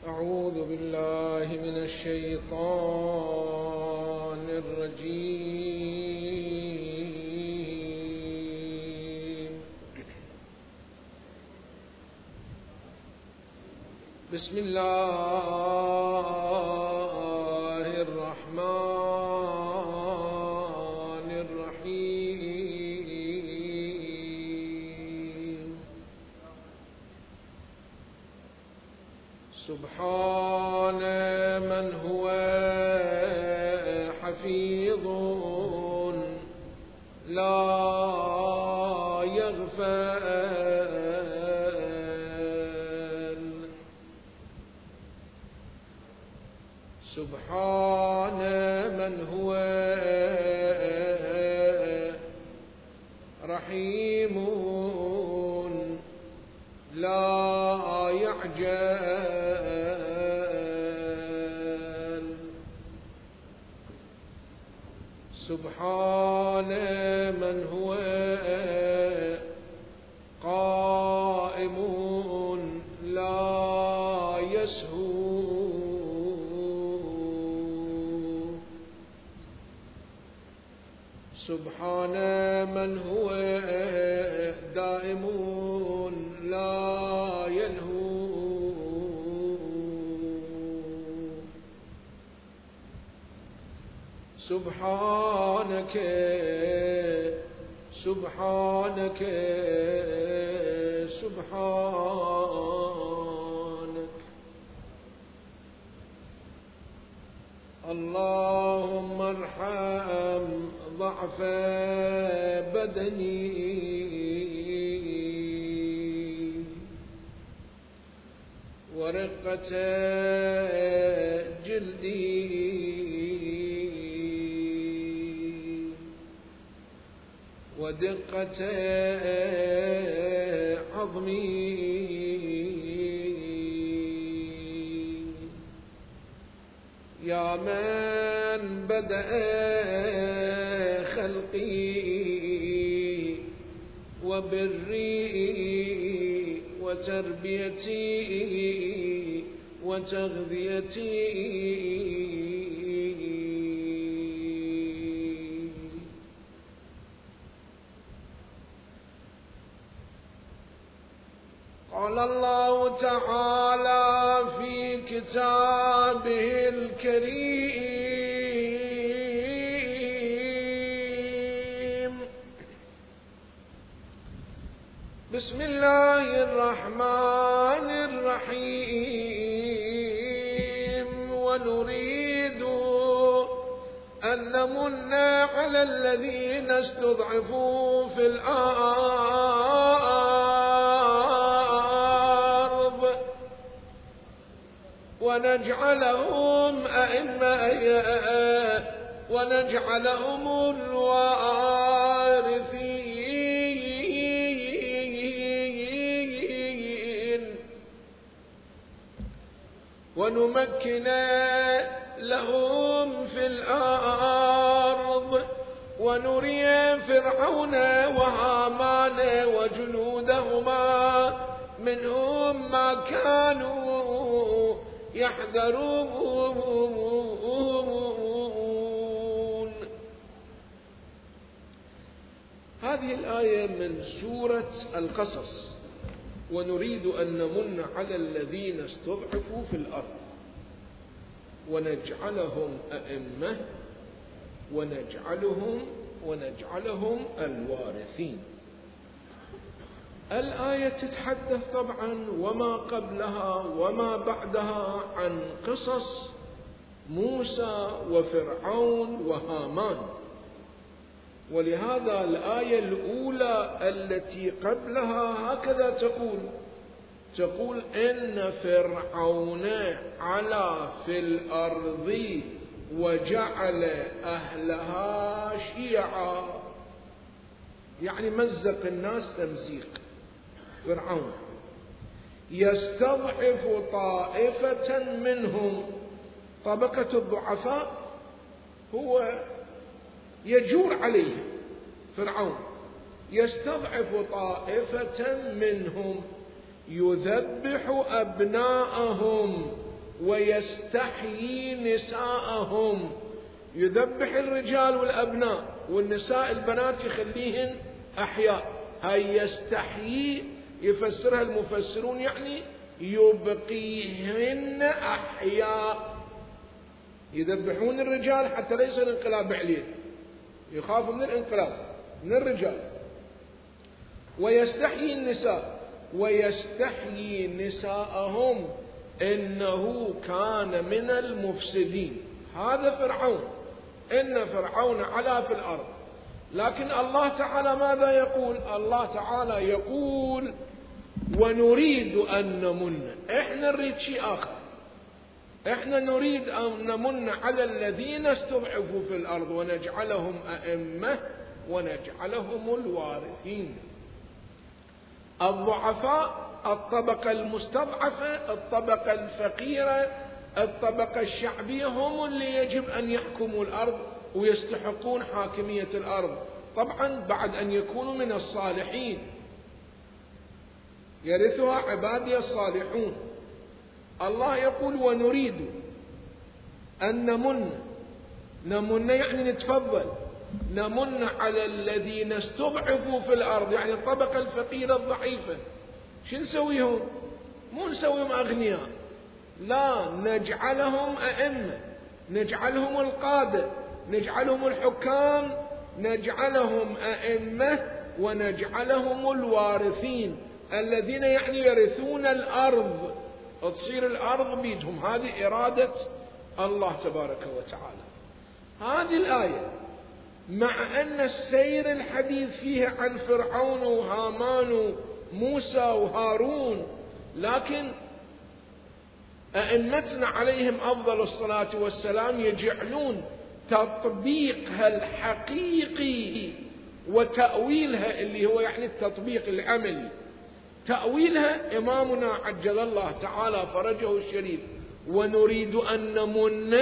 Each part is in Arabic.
أعوذ بالله من الشيطان الرجيم. بسم الله الرحمن الرحيم. سبحان من هو حفيظ لا يغفل. سبحان من هو رحيم لا يعجل. سبحان من هو قائم لا يسهو. سبحان من هو دائم لا يلهو. سبحانك سبحانك سبحانك. اللهم ارحم ضعف بدني ورقة جلدي ودقة عظمي. يا من بدأ خلقي وبري وتربيتي وتغذيتي. قال الله تعالى في كتابه الكريم: بسم الله الرحمن الرحيم. ونريد أن نمن على الذين استضعفوا في الأرض ونجعلهم أئمة ونجعلهم الوارثين ونمكن لهم في الأرض ونري فرعون وهامان وجنودهما منهم ما كانوا يحذرون. هذه الآية من سورة القصص. ونريد أن نمن على الذين استضعفوا في الأرض ونجعلهم أئمة ونجعلهم الوارثين. الآية تتحدث طبعا وما قبلها وما بعدها عن قصص موسى وفرعون وهامان. ولهذا الآية الأولى التي قبلها هكذا تقول إن فرعون علا في الأرض وجعل أهلها شيعا، يعني مزق الناس تمزيق. فرعون يستضعف طائفة منهم، طبقة الضعفاء هو يجور عليهم. فرعون يستضعف طائفة منهم يذبح أبناءهم ويستحيي نساءهم، يذبح الرجال والأبناء والنساء البنات يخليهن أحياء. هاي يستحيي يفسرها المفسرون يعني يبقيهن أحياء، يذبحون الرجال حتى ليس الانقلاب عليه، يخافوا من الانقلاب من الرجال. ويستحيي النساء ويستحيي نساءهم إنه كان من المفسدين. هذا فرعون، إن فرعون علا في الأرض. لكن الله تعالى ماذا يقول؟ الله تعالى يقول ونريد أن نمن. إحنا نريد شيء آخر، إحنا نريد أن نمن على الذين استضعفوا في الأرض ونجعلهم أئمة ونجعلهم الوارثين. الضعفاء، الطبقة المستضعفة، الطبقة الفقيرة، الطبقة الشعبية هم اللي يجب أن يحكموا الأرض ويستحقون حاكمية الأرض، طبعا بعد أن يكونوا من الصالحين، يرثها عبادي الصالحون. الله يقول ونريد أن نمن يعني نتفضل، نمن على الذين استضعفوا في الأرض، يعني الطبقة الفقيرة الضعيفة. شو نسويهم؟ مو نسويهم أغنياء، لا، نجعلهم أئمة، نجعلهم القادة، نجعلهم الحكام، نجعلهم أئمة ونجعلهم الوارثين، الذين يعني يرثون الأرض، تصير الأرض بيدهم. هذه إرادة الله تبارك وتعالى. هذه الآية مع أن السير الحديث فيها عن فرعون وهامان وموسى وهارون، لكن أئمتنا عليهم أفضل الصلاة والسلام يجعلون تطبيقها الحقيقي وتأويلها اللي هو يعني التطبيق العملي، تأويلها إمامنا عجل الله تعالى فرجه الشريف ونريد أن نمن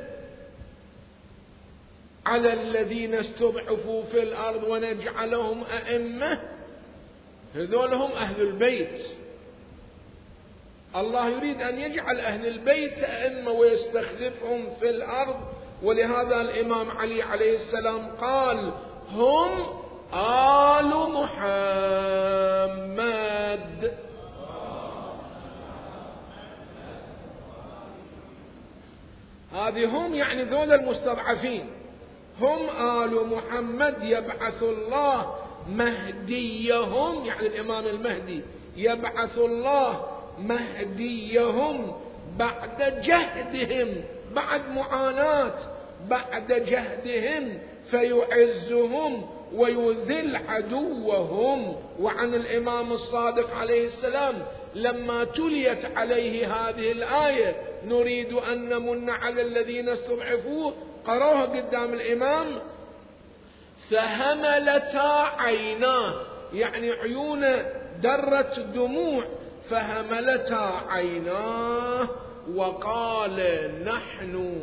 على الذين استضعفوا في الأرض ونجعلهم أئمة. هذول هم أهل البيت. الله يريد أن يجعل أهل البيت أئمة ويستخلفهم في الأرض. ولهذا الإمام علي عليه السلام قال هم آل محمد. هذه هم يعني ذول المستضعفين، هم آل محمد. يبعث الله مهديهم، يعني الإمام المهدي، يبعث الله مهديهم بعد جهدهم، بعد معاناة، بعد جهدهم، فيعزهم ويذل عدوهم. وعن الإمام الصادق عليه السلام لما تليت عليه هذه الآية نريد أن نمن على الذين استضعفوا، قرأوها قدام الإمام فهملتا عيناه، يعني عيونه درت دموع، فهملتا عيناه وقال نحن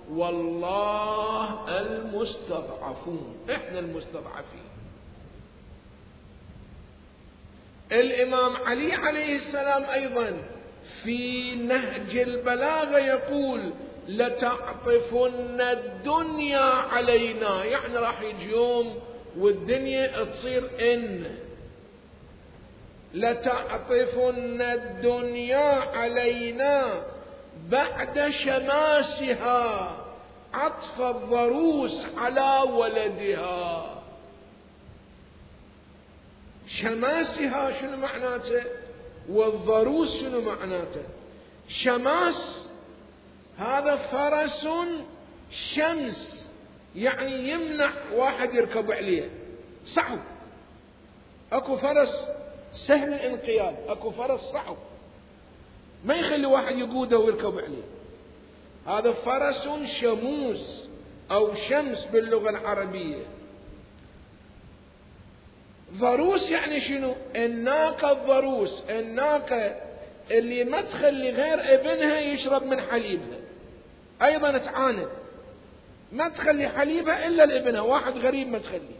والله المستضعفون، احنا المستضعفين. الإمام علي عليه السلام أيضا في نهج البلاغة يقول لتعطفن الدنيا علينا، يعني راح يجي يوم والدنيا تصير إن، لتعطفن الدنيا علينا بعد شماسها، عطف الضروس على ولدها. شماسها شنو معناته؟ والضروس شنو معناته؟ شماس هذا فرس شمس، يعني يمنع واحد يركب عليه، صعب. اكو فرس سهل الانقياد، اكو فرس صعب ما يخلي واحد يقوده ويركب عليه. هذا فرس شموس أو شمس باللغة العربية. ضروس يعني شنو؟ الناقة الضروس، الناقة اللي ما تخلي غير ابنها يشرب من حليبها، أيضا تعاند، ما تخلي حليبها إلا لابنها، واحد غريب ما تخلي.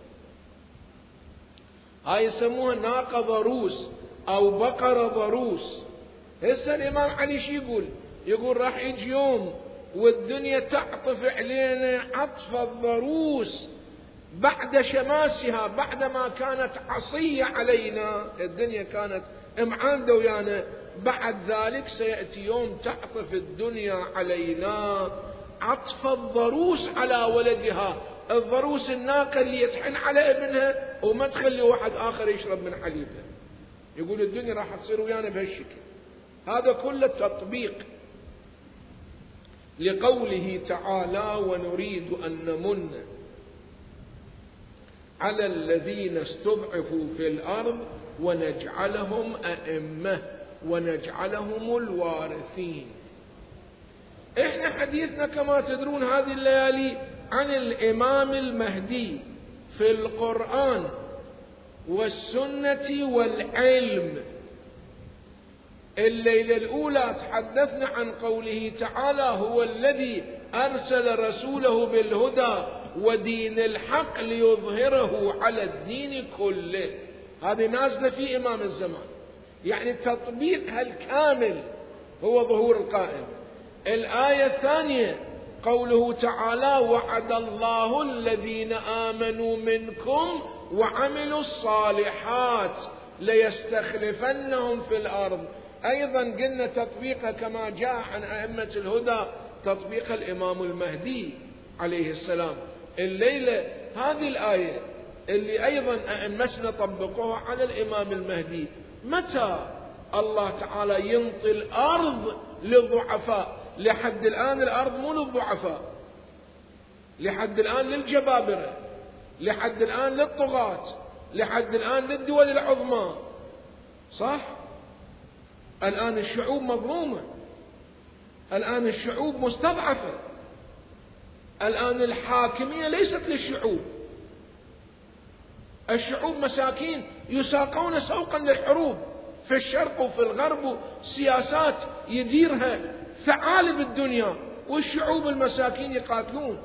هاي يسموها ناقة ضروس أو بقرة ضروس. هسه الإمام علي شو يقول؟ يقول راح يجي يوم والدنيا تعطف علينا عطف الضروس بعد شماسها، بعدما كانت عصية علينا، الدنيا كانت معاندة ويانا، بعد ذلك سيأتي يوم تعطف الدنيا علينا عطف الضروس على ولدها، الضروس الناقة اللي يطحن على ابنها وما تخلي واحد آخر يشرب من حليبها. يقول الدنيا راح تصير ويانا بهالشكل. هذا كله تطبيق لقوله تعالى: ونريد أن نمن على الذين استضعفوا في الأرض ونجعلهم أئمة ونجعلهم الوارثين. احنا حديثنا كما تدرون هذه الليالي عن الإمام المهدي في القرآن والسنة والعلم. الليلة الأولى تحدثنا عن قوله تعالى: هو الذي أرسل رسوله بالهدى ودين الحق ليظهره على الدين كله. هذه نازلة في إمام الزمان، يعني تطبيقها الكامل هو ظهور القائم. الآية الثانية قوله تعالى: وعد الله الذين آمنوا منكم وعملوا الصالحات ليستخلفنهم في الأرض. أيضا قلنا تطبيقها كما جاء عن أئمة الهدى تطبيق الإمام المهدي عليه السلام. الليلة هذه الآية اللي أيضا أئمتنا طبقوها على الإمام المهدي. متى الله تعالى ينطي الأرض للضعفاء؟ لحد الآن الأرض مو للضعفاء، لحد الآن للجبابرة، لحد الآن للطغاة، لحد الآن للدول العظمى، صح؟ الآن الشعوب مظلومة، الآن الشعوب مستضعفة، الآن الحاكمية ليست للشعوب، الشعوب مساكين يساقون سوقا للحروب في الشرق وفي الغرب، سياسات يديرها ثعالب الدنيا والشعوب المساكين يقاتلون.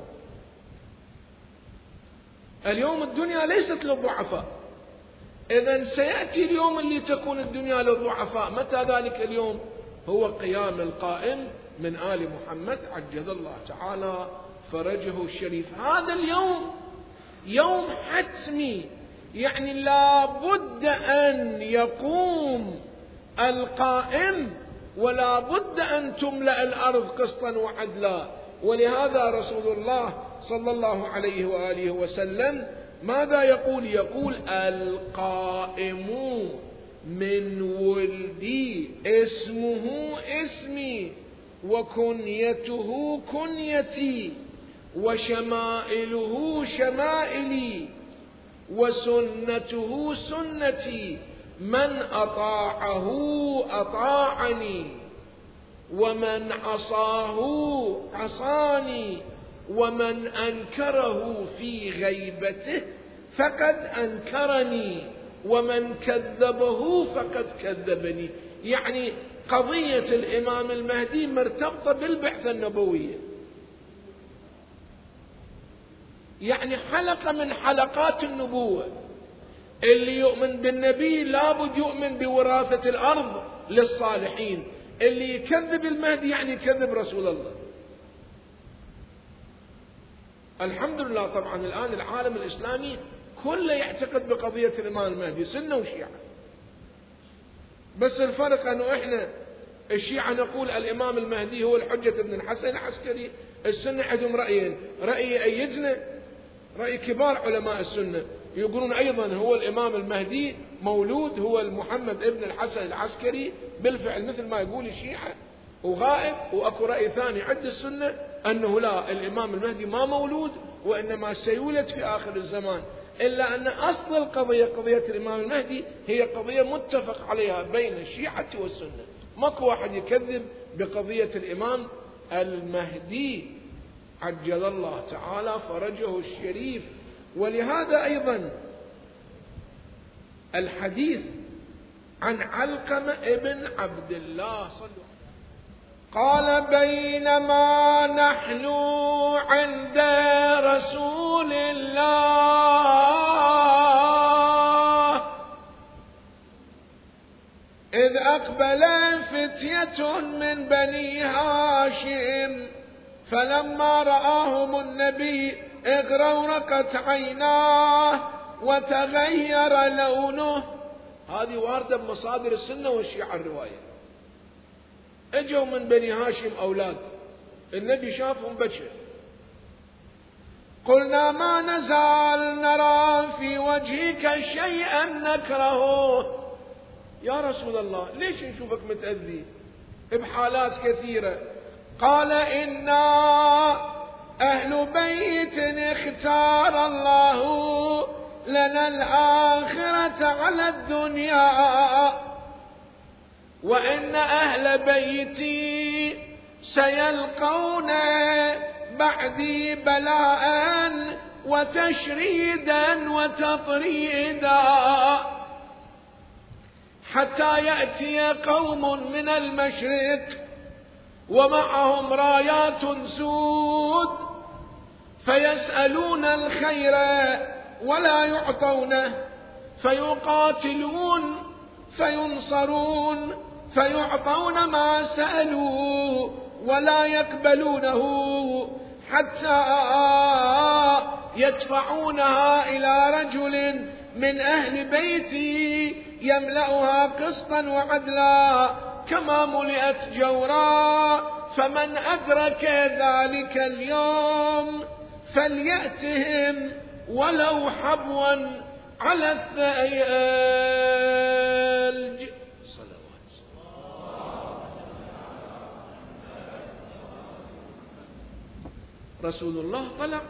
اليوم الدنيا ليست للضعفاء، إذن سيأتي اليوم اللي تكون الدنيا للضعفاء. متى ذلك اليوم؟ هو قيام القائم من آل محمد عجل الله تعالى فرجه الشريف. هذا اليوم يوم حتمي، يعني لا بد أن يقوم القائم ولا بد أن تملأ الأرض قسطا وعدلا. ولهذا رسول الله صلى الله عليه وآله وسلم ماذا يقول؟ يقول: القائم من ولدي اسمه اسمي وكنيته كنيتي وشمائله شمائلي وسنته سنتي، من أطاعه أطاعني ومن عصاه عصاني ومن أنكره في غيبته فقد أنكرني ومن كذبه فقد كذبني. يعني قضية الإمام المهدي مرتبطة بالبعثة النبوية، يعني حلقة من حلقات النبوة. اللي يؤمن بالنبي لابد يؤمن بوراثة الأرض للصالحين، اللي يكذب المهدي يعني يكذب رسول الله. الحمد لله طبعا الآن العالم الإسلامي كله يعتقد بقضية الإمام المهدي، سنة وشيعة، بس الفرق أنه إحنا الشيعة نقول الإمام المهدي هو الحجة بن الحسن العسكري، السنة عندهم رأيين: رأي يأيدنا، رأي كبار علماء السنة يقولون أيضا هو الإمام المهدي مولود، هو محمد ابن الحسن العسكري بالفعل مثل ما يقول الشيعة، وغائب. وأكو رأي ثاني عند السنة أنه لا، الإمام المهدي ما مولود وإنما سيولد في آخر الزمان. إلا أن أصل القضية قضية الإمام المهدي هي قضية متفق عليها بين الشيعة والسنة، ماكو واحد يكذب بقضية الإمام المهدي عجل الله تعالى فرجه الشريف. ولهذا أيضا الحديث عن علقمة ابن عبد الله قال: بينما نحن عند رسول الله إذ أقبل فتية من بني هاشم فلما رآهم النبي اغرورقت عيناه وتغير لونه. هذه واردة بمصادر السنة والشيعة الرواية. اجوا من بني هاشم أولاد، النبي شافهم بكى. قلنا ما نزال نرى في وجهك شيئا نكرهه. يا رسول الله ليش نشوفك متأذي بحالات كثيرة؟ قال إنا أهل بيت اختار الله لنا الآخرة على الدنيا، وإن أهل بيتي سيلقون بعدي بلاء وتشريدا وتطريدا، حتى يأتي قوم من المشرق ومعهم رايات سود فيسألون الخير ولا يعطونه، فيقاتلون فينصرون فيعطون ما سألوا ولا يقبلونه، حتى يدفعونها إلى رجل من أهل بيتي يملأها قسطا وعدلا كما ملئت جورا، فمن أدرك ذلك اليوم فليأتهم ولو حبوا على الثلج. صلوات. رسول الله طلع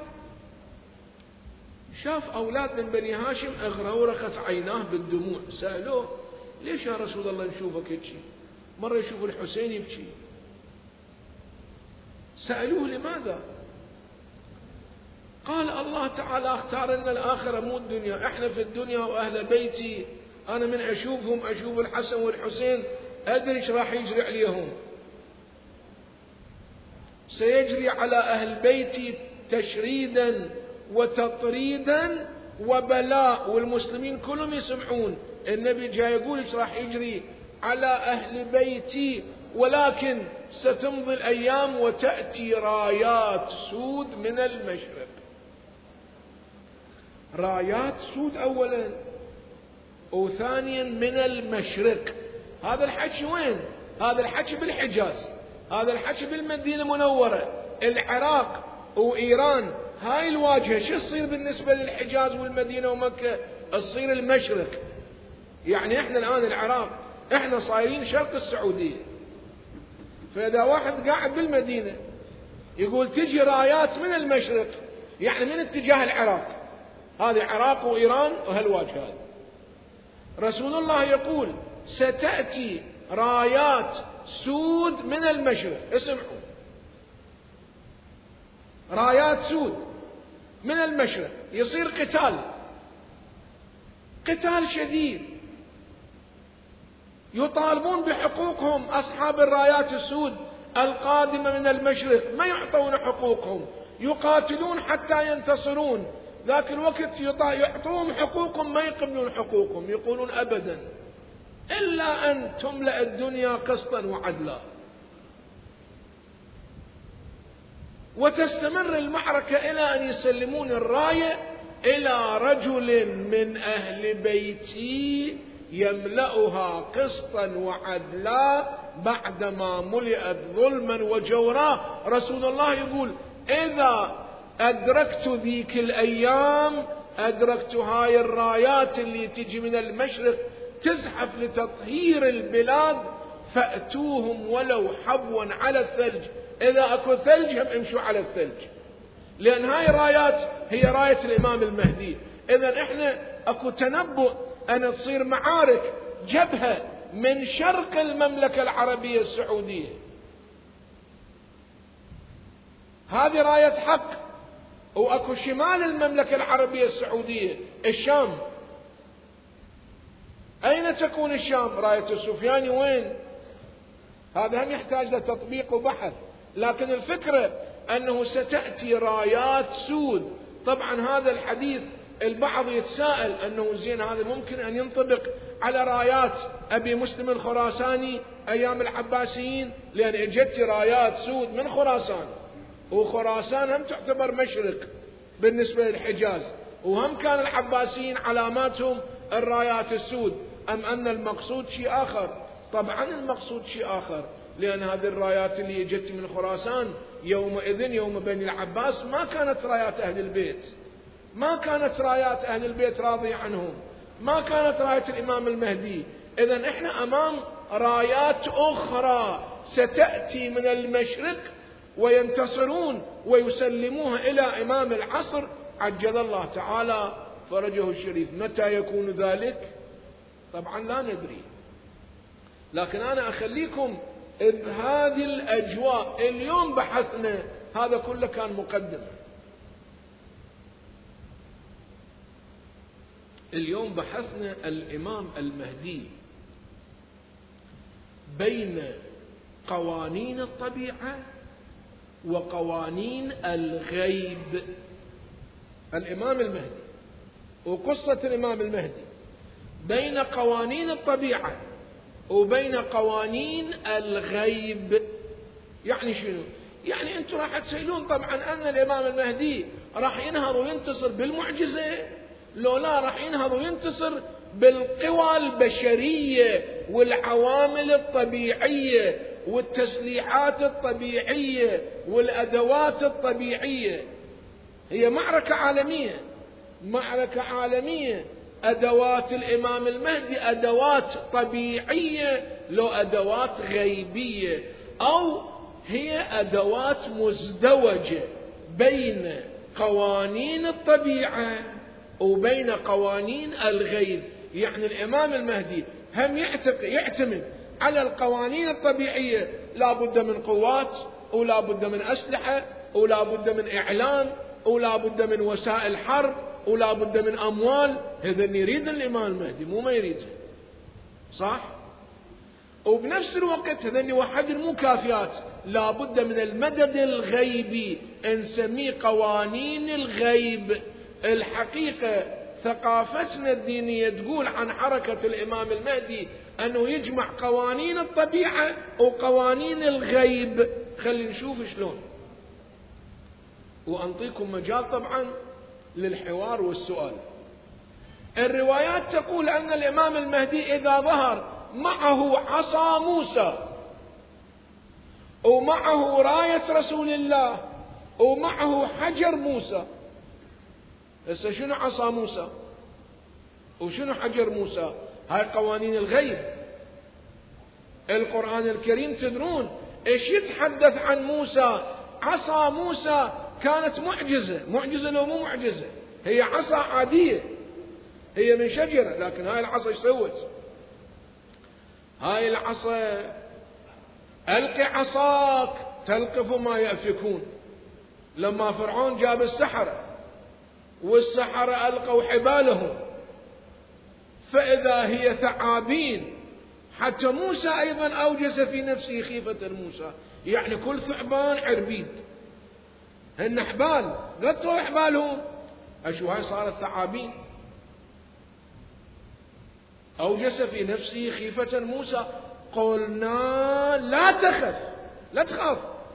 شاف أولاد من بني هاشم اغرورقت عيناه بالدموع. سألوه ليش يا رسول الله نشوفك هيك؟ مرة يشوف الحسين يبكي. سألوه لماذا؟ قال الله تعالى اختار لنا الآخرة مو الدنيا، احنا في الدنيا وأهل بيتي أنا من أشوفهم أشوف الحسن والحسين أدري ايش راح يجري عليهم. سيجري على أهل بيتي تشريدا وتطريدا وبلاء، والمسلمين كلهم يسمعون النبي جاي يقول ايش راح يجري على أهل بيتي، ولكن ستمضي الأيام وتأتي رايات سود من المشرق. رايات سود أولا، وثانيا من المشرق. هذا الحكي وين؟ هذا الحكي بالحجاز، هذا الحكي بالمدينة المنورة، العراق وإيران. هاي الواجهة شو تصير بالنسبة للحجاز والمدينة ومكة؟ تصير المشرق. يعني احنا الآن العراق احنا صايرين شرق السعودية، فإذا واحد قاعد بالمدينة يقول تجي رايات من المشرق، يعني من اتجاه العراق، هذه عراق وإيران وهالواجهة هذه. رسول الله يقول ستأتي رايات سود من المشرق. اسمعوا، رايات سود من المشرق. يصير قتال شديد، يطالبون بحقوقهم أصحاب الرايات السود القادمة من المشرق، ما يعطون حقوقهم، يقاتلون حتى ينتصرون. ذاك الوقت يعطوهم حقوقهم ما يقبلون حقوقهم، يقولون أبدا إلا أن تملأ الدنيا قسطا وعدلا. وتستمر المعركة إلى أن يسلمون الراية إلى رجل من أهل بيتي يملأها قسطا وعدلا بعدما ملئت ظلما وجورا. رسول الله يقول إذا أدركت ذيك الأيام أدركت هاي الرايات اللي تجي من المشرق تزحف لتطهير البلاد، فأتوهم ولو حبوا على الثلج. إذا أكو ثلج هم امشوا على الثلج، لأن هاي الرايات هي راية الإمام المهدي. إذا إحنا أكو تنبؤ أن تصير معارك جبهة من شرق المملكة العربية السعودية. هذه راية حق. وأكو شمال المملكة العربية السعودية الشام. أين تكون الشام؟ راية السفياني وين؟ هذا هم يحتاج لتطبيق وبحث، لكن الفكرة أنه ستأتي رايات سود. طبعا هذا الحديث البعض يتساءل أنه زين هذا ممكن أن ينطبق على رايات أبي مسلم الخراساني أيام العباسيين، لأن اجت رايات سود من خراسان، وخراسان هم تعتبر مشرق بالنسبة للحجاز، وهم كان العباسيين علاماتهم الرايات السود، أم أن المقصود شيء آخر؟ طبعا المقصود شيء آخر، لأن هذه الرايات اللي اجت من خراسان يومئذ يوم بني العباس ما كانت رايات أهل البيت، ما كانت رايات أهل البيت راضية عنهم، ما كانت راية الإمام المهدي. إذن إحنا أمام رايات أخرى ستأتي من المشرق وينتصرون ويسلموها إلى إمام العصر عجل الله تعالى فرجه الشريف. متى يكون ذلك؟ طبعا لا ندري، لكن أنا أخليكم بهذه الأجواء. اليوم بحثنا، هذا كله كان مقدمة، اليوم بحثنا الإمام المهدي بين قوانين الطبيعة وقوانين الغيب. الإمام المهدي وقصة الإمام المهدي بين قوانين الطبيعة وبين قوانين الغيب. يعني شنو؟ يعني أنتم راح تسألون طبعا أن الإمام المهدي راح ينهض وينتصر بالمعجزة، لو لا راح ينهض وينتصر بالقوى البشرية والعوامل الطبيعية والتسليحات الطبيعية والأدوات الطبيعية. هي معركة عالمية، معركة عالمية. أدوات الإمام المهدي أدوات طبيعية لو أدوات غيبية، أو هي أدوات مزدوجة بين قوانين الطبيعة وبين قوانين الغيب. يعني الإمام المهدي هم يعتمد على القوانين الطبيعية، لا بد من قوات ولا بد من أسلحة ولا بد من إعلام ولا بد من وسائل حرب ولا بد من أموال. هذا يريد الإمام المهدي، مو ما يريده، صح؟ وبنفس الوقت هذا واحد المكافيات، لا بد من المدد الغيبي، نسميه قوانين الغيب. الحقيقة ثقافتنا الدينية تقول عن حركة الإمام المهدي أنه يجمع قوانين الطبيعة وقوانين الغيب. خلينا نشوف شلون، وأنطيكم مجال طبعا للحوار والسؤال. الروايات تقول أن الإمام المهدي إذا ظهر معه عصا موسى ومعه راية رسول الله ومعه حجر موسى. هسه شنو عصا موسى وشنو حجر موسى؟ هاي قوانين الغيب. القرآن الكريم تدرون ايش يتحدث عن موسى؟ عصا موسى كانت معجزة. معجزة لو مو معجزة؟ هي عصا عادية، هي من شجرة، لكن هاي العصا ايش سوت؟ هاي العصا ألق عصاك تلقف ما يأفكون. لما فرعون جاب السحرة والسحرة ألقوا حبالهم فإذا هي ثعابين، حتى موسى أيضا أوجس في نفسه خيفة موسى. يعني كل ثعبان عربيد، هن حبال، لا تسوي حبالهم. أشو هاي صارت ثعابين. أوجس في نفسه خيفة موسى، قلنا لا تخف، لا تخاف،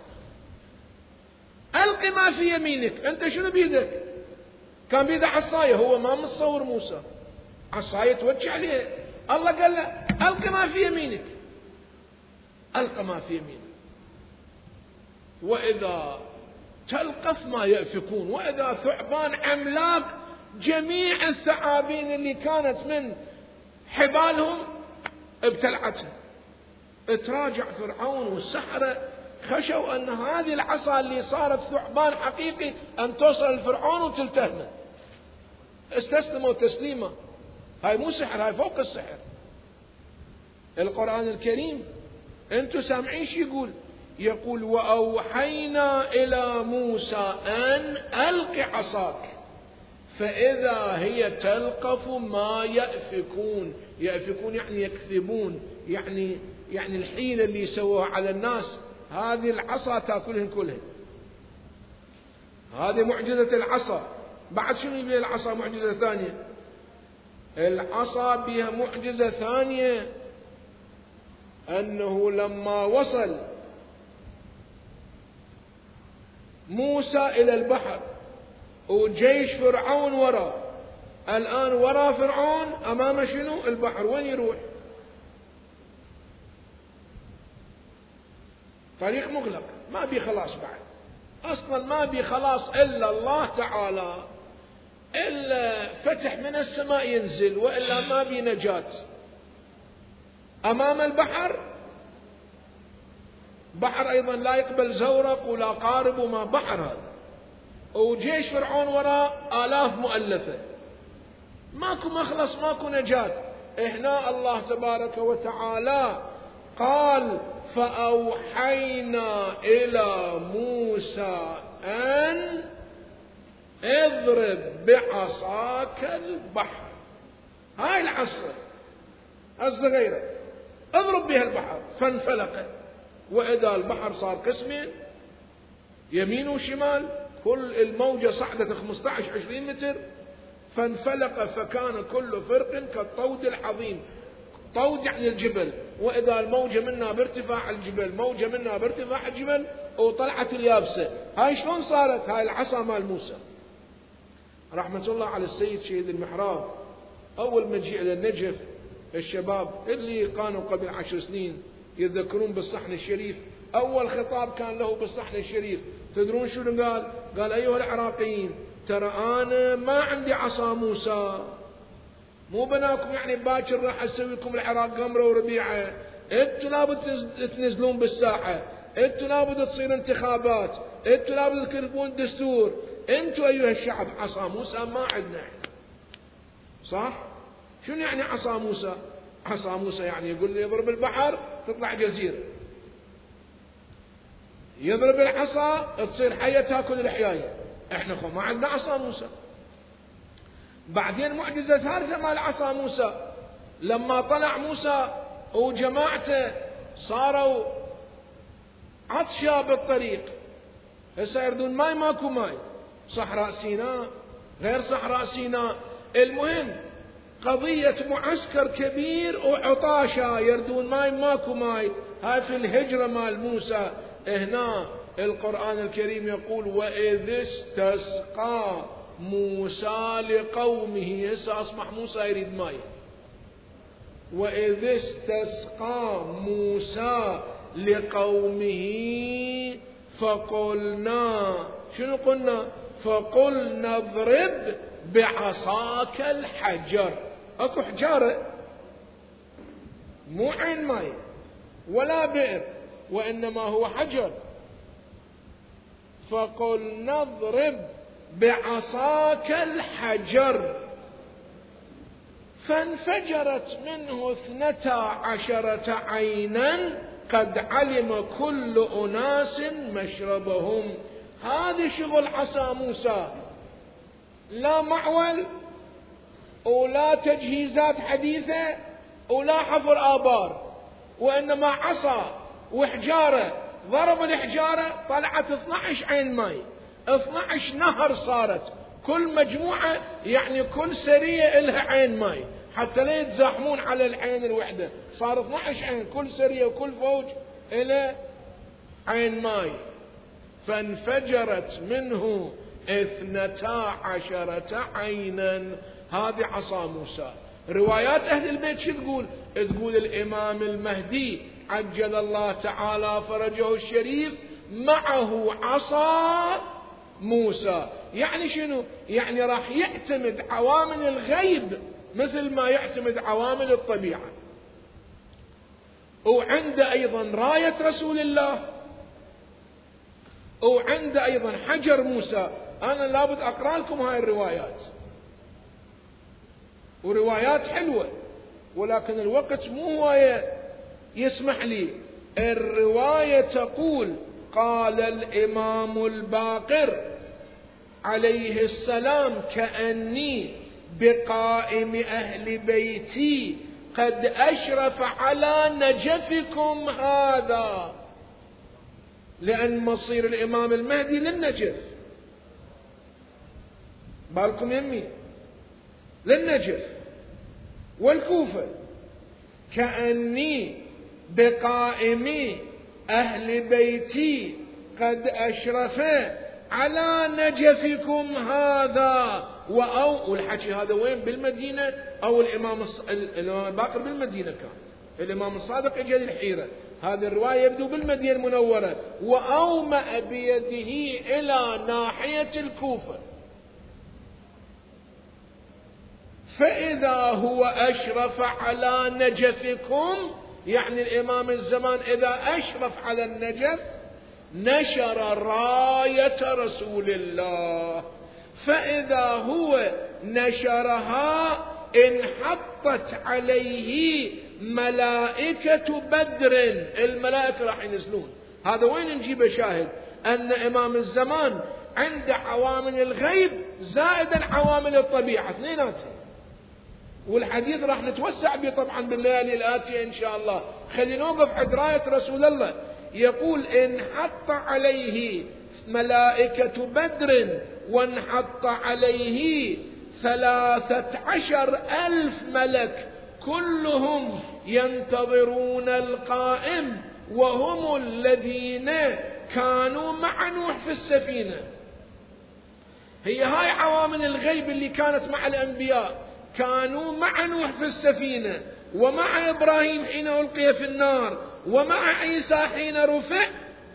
ألق ما في يمينك. أنت شنو بيدك؟ كان بيده عصاية، هو ما متصور موسى عصاية توجه عليه. الله قال له ألق ما في يمينك، ألق ما في يمينك. وإذا تلقف ما يأفكون، وإذا ثعبان عملاق، جميع الثعابين اللي كانت من حبالهم ابتلعتها. اتراجع فرعون والسحرة، خشوا أن هذه العصا اللي صارت ثعبان حقيقي أن توصل لفرعون وتلتهمه. استسلموا تسليما. هاي مو سحر، هاي فوق السحر. القرآن الكريم أنتم سامعين شو يقول؟ يقول وأوحينا إلى موسى أن ألق عصاك فإذا هي تلقف ما يأفكون. يأفكون يعني يكذبون، يعني الحيلة اللي يسووها على الناس. هذه العصا تأكلهن كلهن. هذه معجزة العصا. بعد شنو يبي العصا معجزة ثانية؟ العصا بها معجزة ثانية، أنه لما وصل موسى إلى البحر وجيش فرعون وراه، الآن ورا فرعون أمام شنو؟ البحر، وين يروح؟ طريق مغلق، ما بي خلاص بعد، أصلا ما بي خلاص إلا الله تعالى، إلا فتح من السماء ينزل، وإلا ما بي نجاة. أمام البحر، بحر أيضا لا يقبل زورق ولا قارب وما بحر هذا، وجيش فرعون وراء آلاف مؤلفة، ماكو مخلص ماكو نجاة. هنا الله تبارك وتعالى قال فأوحينا إلى موسى أن اضرب بعصاك البحر، هاي العصا الصغيرة اضرب بها البحر، فانفلق، وإذا البحر صار قسمين يمين وشمال، كل الموجة صعدت 15-20 متر، فانفلق فكان كل فرق كالطود العظيم. طود يعني الجبل، وإذا الموجة منها بارتفاع الجبل، موجة منها بارتفاع الجبل، وطلعت اليابسة. هاي شلون صارت؟ هاي العصا مال موسى. رحمة الله على السيد شهيد المحراب، أول ما جاء إلى النجف الشباب اللي كانوا قبل 10 سنين يتذكرون بالصحن الشريف، أول خطاب كان له بالصحن الشريف، تدرون شنو قال؟ قال أيها العراقيين، ترى أنا ما عندي عصا موسى، مو بناكم يعني باكر راح أسوي لكم العراق قمرة وربيعة، انتوا لابد تنزلون بالساحة، انتوا لابد تصير انتخابات، انتوا لابد تكتبون دستور، انتوا أيها الشعب عصا موسى ما عندنا احنا. صح؟ شنو يعني عصا موسى؟ عصا موسى يعني يقول لي يضرب البحر تطلع جزيرة، يضرب العصا تصير حية تاكل الحياية، احنا ما عندنا عصا موسى. بعدين معجزة ثالثة مال عصا موسى، لما طلع موسى وجماعته صاروا عطشا بالطريق، هسه يردون ماي ماكو ماي، صحراء سيناء غير صحراء سيناء، المهم قضية معسكر كبير وعطاشا، يردون ماي ماكو ماي. هاي في الهجرة مال موسى. هنا القرآن الكريم يقول وإذ استسقى موسى لقومه، هسه أصبح موسى يريد ماي. وإذ استسقى موسى لقومه فقلنا، شنو قلنا؟ فقلنا اضرب بعصاك الحجر. اكو حجارة، مو عين ماء ولا بئر، وإنما هو حجر. فقلنا اضرب بعصاك الحجر فانفجرت منه 12 عينا قد علم كل أناس مشربهم. هذه شغل عصا موسى، لا معول ولا تجهيزات حديثة ولا حفر آبار، وإنما عصا وحجارة، ضرب الحجارة طلعت 12 عين ماء، 12 نهر صارت، كل مجموعة يعني كل سرية إلها عين ماء، حتى لا يتزاحمون على العين الوحدة، صار 12 عين، كل سرية وكل فوج إلى عين ماء. فانفجرت منه 12 عينا. هذه عصا موسى. روايات أهل البيت شو تقول؟ تقول الإمام المهدي عجل الله تعالى فرجه الشريف معه عصا موسى. يعني شنو؟ يعني راح يعتمد عوامل الغيب مثل ما يعتمد عوامل الطبيعة. وعنده أيضا راية رسول الله، وعنده أيضا حجر موسى. أنا لابد أقرأ لكم هاي الروايات، وروايات حلوة، ولكن الوقت مو هو يسمح لي. الرواية تقول قال الإمام الباقر عليه السلام كأني بقائم أهل بيتي قد أشرف على نجفكم هذا، لأن مصير الإمام المهدي للنجف، بالكم يمي للنجف. والكوفة كأني بقائمي أهل بيتي قد أشرف على نجفكم هذا. والحكي هذا وين؟ بالمدينة، أو الإمام الباقر بالمدينة كان، الإمام الصادق إجا للحيرة. هذه الرواية يبدو بالمدينة المنورة. وأومأ بيده إلى ناحية الكوفة، فإذا هو أشرف على نجفكم، يعني الإمام الزمان إذا أشرف على النجف نشر راية رسول الله، فإذا هو نشرها انحطت عليه ملائكة بدر، الملائكة راح ينزلون. هذا وين نجيب شاهد؟ أن إمام الزمان عنده عوامل الغيب زائدا عوامل الطبيعة اثنيناتها، والحديث راح نتوسع به طبعا بالليالي الآتية إن شاء الله. خلينا نوقف عند راية رسول الله. يقول انحط عليه ملائكة بدر وانحط عليه 13,000 ملك كلهم ينتظرون القائم، وهم الذين كانوا مع نوح في السفينة. هي هاي عوامل الغيب اللي كانت مع الأنبياء، كانوا مع نوح في السفينة، ومع إبراهيم حين ألقي في النار، ومع عيسى حين رفع،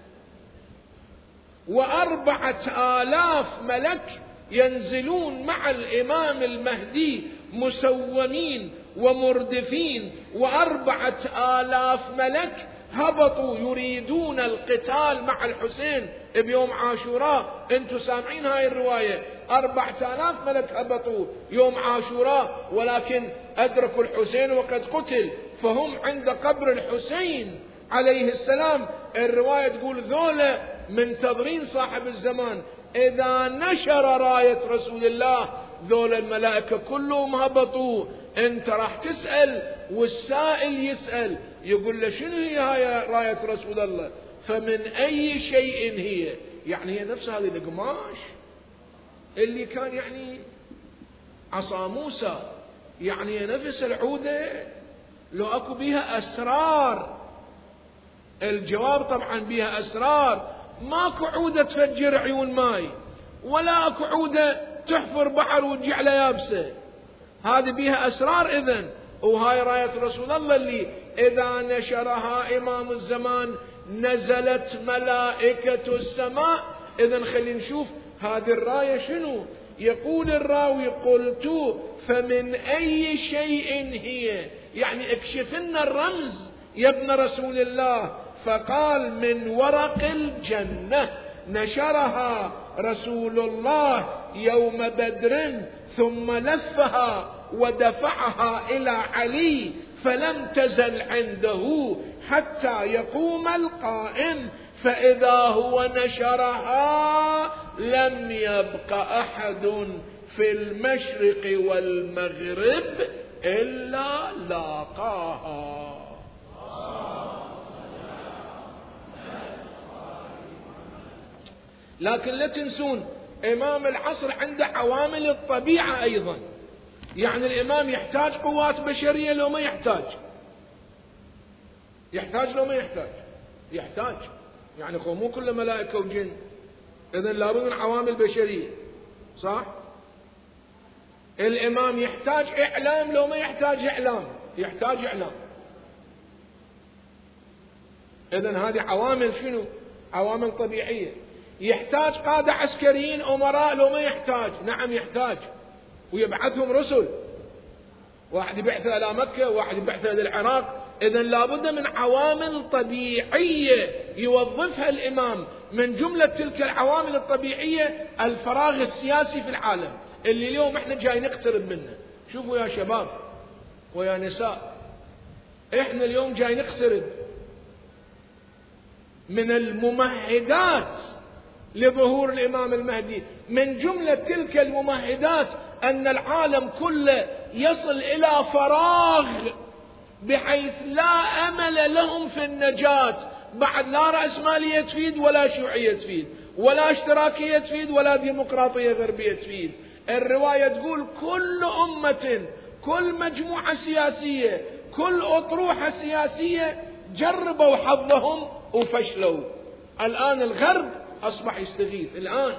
4,000 ملك ينزلون مع الإمام المهدي مسومين ومردفين، 4,000 ملك هبطوا يريدون القتال مع الحسين بيوم عاشوراء. انتم سامعين هاي الرواية؟ 4,000 ملك هبطوا يوم عاشوراء، ولكن أدركوا الحسين وقد قتل، فهم عند قبر الحسين عليه السلام. الرواية تقول ذولا منتظرين صاحب الزمان. إذا نشر راية رسول الله ذولا الملائكة كلهم هبطوا. انت راح تسأل والسائل يسأل، يقول له شنو هي هاي راية رسول الله؟ فمن أي شيء هي؟ يعني هي نفس هذه القماش اللي كان يعني عصا موسى، يعني نفس العودة، لو أكو بها أسرار. الجواب طبعا بها أسرار. ماكو عودة تفجر عيون ماي، ولا أكو عودة تحفر بحر وتجعله يابسة، هذه بها أسرار. إذن وهاي راية رسول الله اللي إذا نشرها إمام الزمان نزلت ملائكة السماء. إذن خلينا نشوف هذه الراية شنو. يقول الراوي قلت فمن أي شيء هي، يعني اكشف لنا الرمز يا ابن رسول الله. فقال من ورق الجنة، نشرها رسول الله يوم بدر ثم لفها ودفعها إلى علي، فلم تزل عنده حتى يقوم القائم، فإذا هو نشرها لم يبق أحد في المشرق والمغرب إلا لاقاها. لكن لا تنسون إمام العصر عنده عوامل الطبيعة أيضا. يعني الإمام يحتاج قوات بشرية لو ما يحتاج؟ يحتاج لو ما يحتاج؟ يحتاج. يعني مو كل ملائكة وجن، إذن لابد من عوامل بشرية، صح؟ الإمام يحتاج إعلام لو ما يحتاج إعلام؟ يحتاج إعلام. إذن هذه عوامل شنو؟ عوامل طبيعية. يحتاج قادة عسكريين أمراء لو ما يحتاج؟ نعم يحتاج، ويبعثهم رسل، واحد يبعثه إلى مكة وواحد يبعثه إلى العراق. إذن لابد من عوامل طبيعية يوظفها الإمام. من جملة تلك العوامل الطبيعية الفراغ السياسي في العالم اللي اليوم احنا جاي نقترب منه. شوفوا يا شباب ويا نساء، احنا اليوم جاي نقترب من الممهدات لظهور الإمام المهدي. من جملة تلك الممهدات أن العالم كله يصل إلى فراغ بحيث لا أمل لهم في النجاة بعد. لا رأسمالية تفيد، ولا شيوعية تفيد، ولا اشتراكية تفيد، ولا ديمقراطية غربية تفيد. الرواية تقول كل أمة كل مجموعة سياسية، كل أطروحة سياسية جربوا حظهم وفشلوا. الآن الغرب أصبح يستغيث. الآن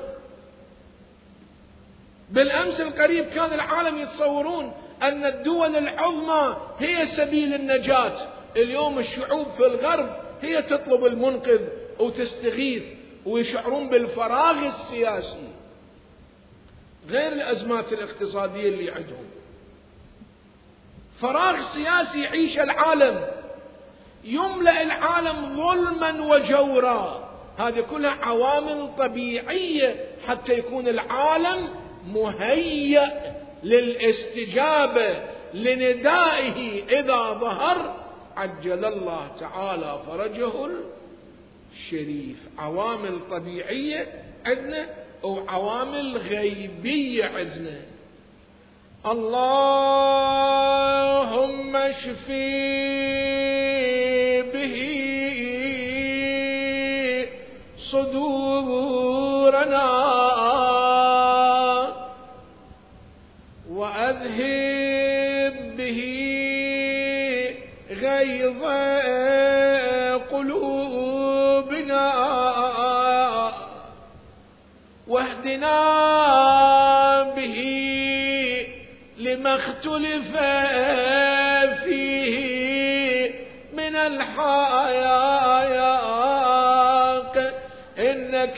بالأمس القريب كان العالم يتصورون أن الدول العظمى هي سبيل النجاة. اليوم الشعوب في الغرب هي تطلب المنقذ وتستغيث، ويشعرون بالفراغ السياسي، غير الأزمات الاقتصادية اللي عندهم. فراغ سياسي يعيش العالم، يملأ العالم ظلما وجورا. هذه كلها عوامل طبيعية حتى يكون العالم مهيأ للاستجابة لندائه إذا ظهر عجل الله تعالى فرجه الشريف. عوامل طبيعية عندنا وعوامل غيبية عندنا. اللهم اشفي به صدورنا وأذهب به غيظ قلوبنا واهدنا به لما اختلف فيه من الحقائق إنك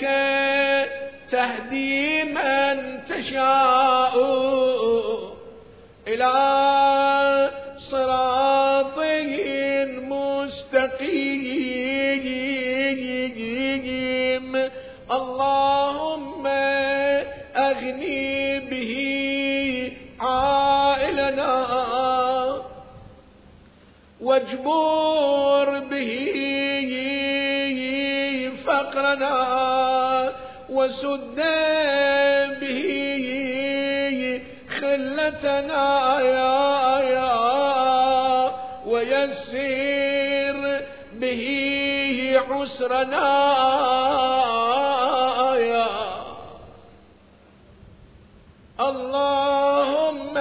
تهدي من تشاء إلى صراط مستقيم. اللهم أغني به عائلنا واجبر به فقرنا وسد به خلتنا ويسر به عسرنا اللهم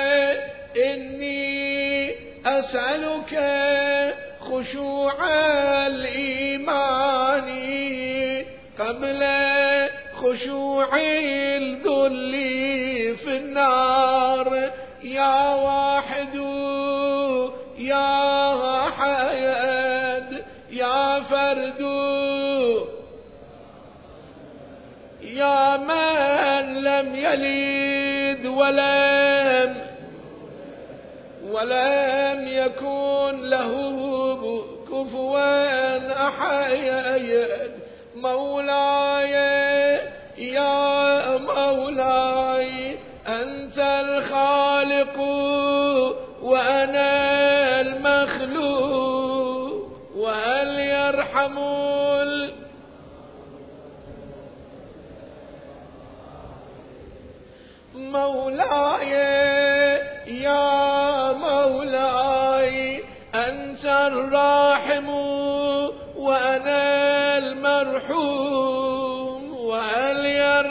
إني أسألك خشوع الإيمان قبل خشوع الذل في النار. يا واحد يا حياد يا فرد يا من لم يلد ولم يكن له كفوا أحد. مولاي يا مولاي أنت الخالق وأنا المخلوق، وهل يرحم مولاي يا مولاي أنت الراحم وأنا المرحوم، وهل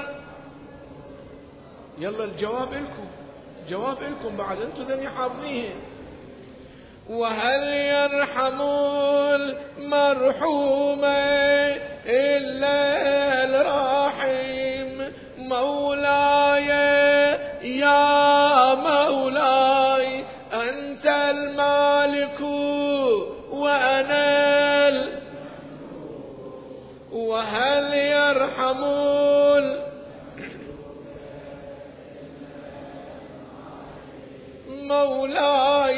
يلا الجواب لكم، جواب لكم بعد انتم ذني حافظين. وهل يرحم المرحوم إلا الراحم. مولاي يا مولاي أنت المالك وأنا وهل يرحم مولاي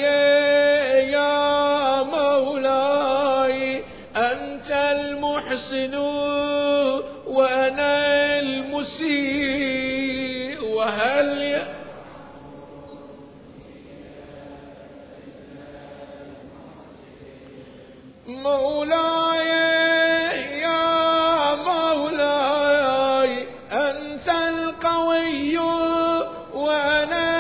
يا مولاي أنت المحسن وأنا المسيء، وهل مولاي يا مولاي أنت القوي وأنا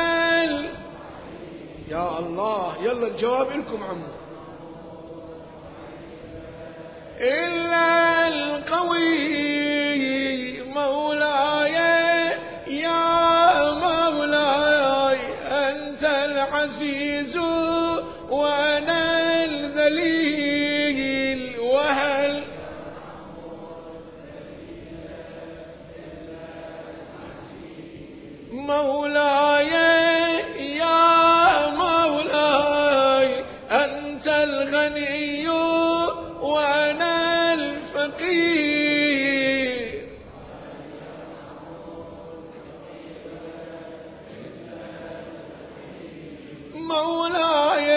يا الله. يلا الجواب لكم عمو. إلا القوي مولاي يا مولاي أنت العزيز العزيز وأنا الذليل، وهل مولاي يا مولاي أنت الغني وأنا الفقير، مولاي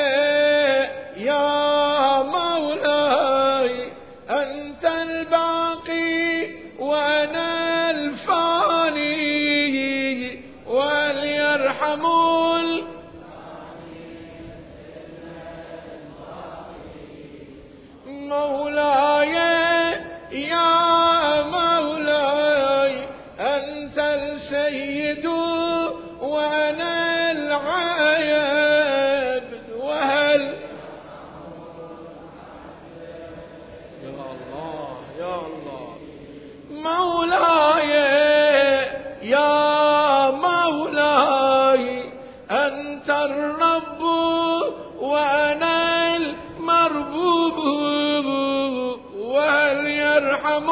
يا مولاي أنت الباقي وأنا الفاني، وليرحم مولاي يا مولاي أنت السيد وأنا العبد، وهل يا الله يا الله مولاي يا مولاي أنت الرب وأنا المربوب، وهل يرحم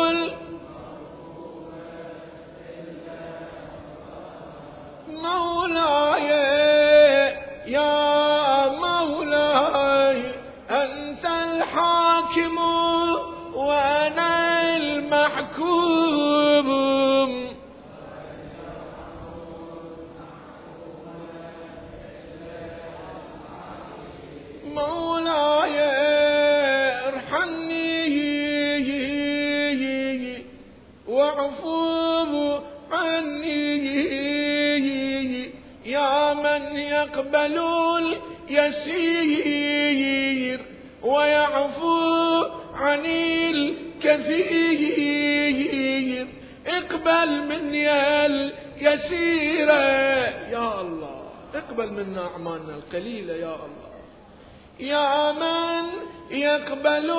مولاي يا مولاي أنت الحاكم وأنا المحكوم، مولاي ارحمني واعفو عني يا من يقبل اليسير ويعفو عن الكثير، اقبل مني اليسير يا الله، اقبل منا أعمالنا القليلة يا الله، يا من يقبل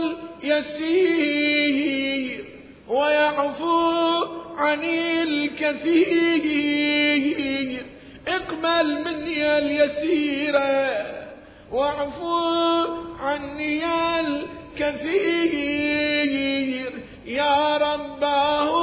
اليسير ويعفو عن الكثير، اقبل مني اليسير واعفو عني الكثير، يا رباه